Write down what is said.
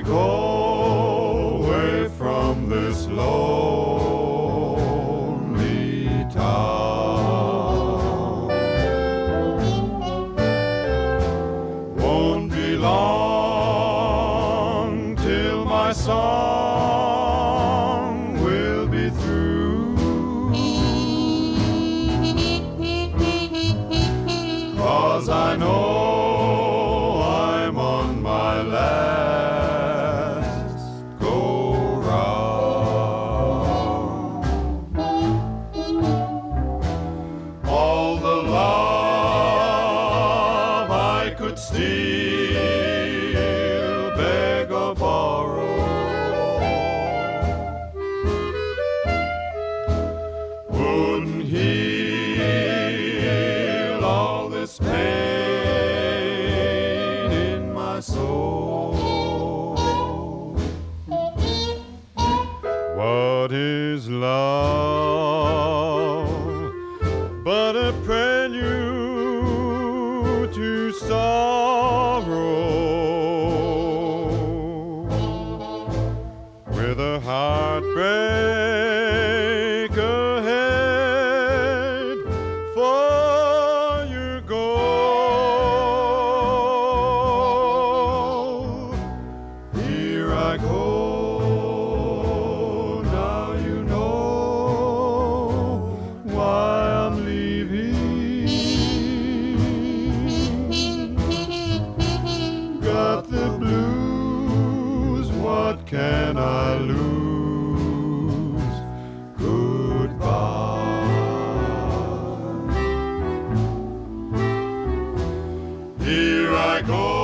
me go away from this lonely town. Won't be long till my song will be through, 'cause I know I'm on my last go-round. All the love I could steal, beg or borrow, wouldn't heal all this pain in my soul. What is love but a prelude to sorrow, with a heartbreak ahead for you go. Here I go, now you know why I'm leaving. Got the blues, what can I lose? Goodbye. Here I go.